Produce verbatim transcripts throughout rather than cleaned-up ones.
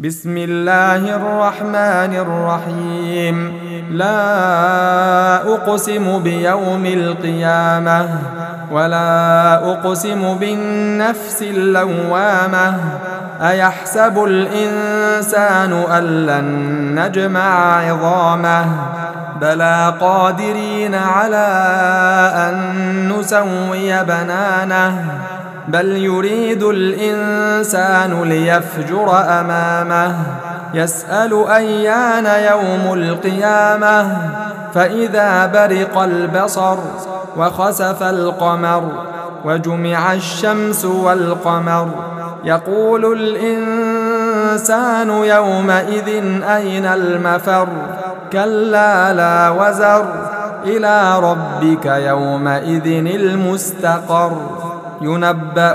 بسم الله الرحمن الرحيم. لا أقسم بيوم القيامة ولا أقسم بالنفس اللوامة. أيحسب الإنسان أن لن نجمع عظامه بلى قادرين على أن نسوي بنانه بل يريد الإنسان ليفجر أمامه يسأل أيان يوم القيامة فإذا برق البصر وخسف القمر وجمع الشمس والقمر يقول الإنسان يومئذ أين المفر كلا لا وزر إلى ربك يومئذ المستقر ينبأ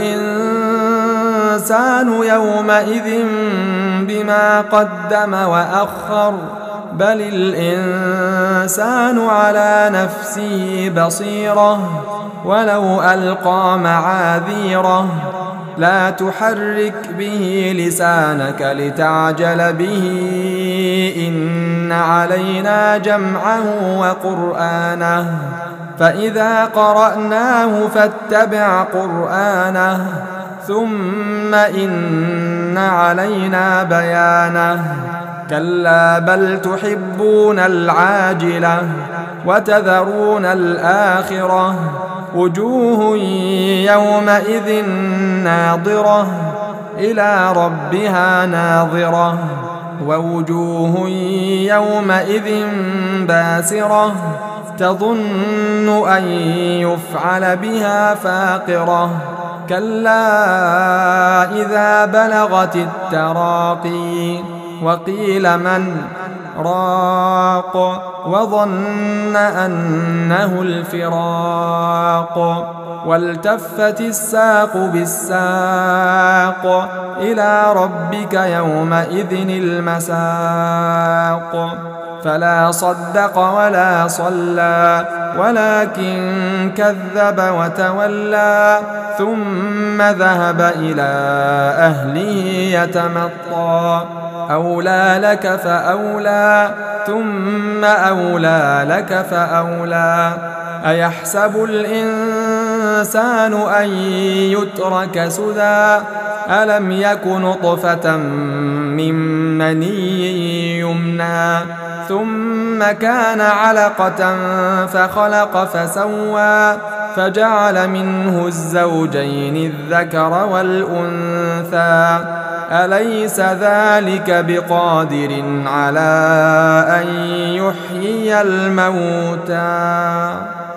الإنسان يومئذ بما قدم وأخر بل الإنسان على نفسه بصيرة ولو ألقى معاذيره لا تحرك به لسانك لتعجل به إن علينا جمعه وقرآنه فإذا قرأناه فاتبع قرآنه ثم إن علينا بيانه كلا بل تحبون العاجلة وتذرون الآخرة وجوه يومئذ ناظرة إلى ربها ناظرة ووجوه يومئذ باسرة تظن أن يفعل بها فاقرة كلا إذا بلغت التراقي وقيل من راق وظن أنه الفراق والتفت الساق بالساق إلى ربك يومئذ المساق فلا صدق ولا صلى ولكن كذب وتولى ثم ذهب إلى أهله يتمطى أولى لك فأولى ثم أولى لك فأولى أيحسب الإنسان أن يترك سدى ألم يك نطفة من مني يمنى ثم كان علقة فخلق فسوى فجعل منه الزوجين الذكر والأنثى أليس ذلك بقادر على أن يحيي الموتى